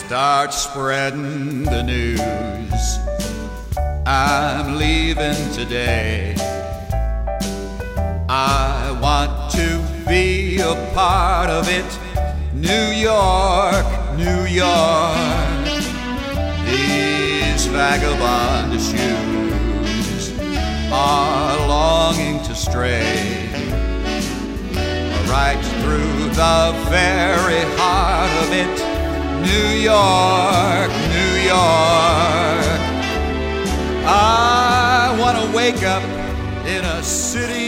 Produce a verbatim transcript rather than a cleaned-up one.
start spreading the news. I'm leaving today. I want to be a part of it. New York, New York. These vagabond shoes are longing to stray right through the very heart of it. New York, New York. I want to wake up in a city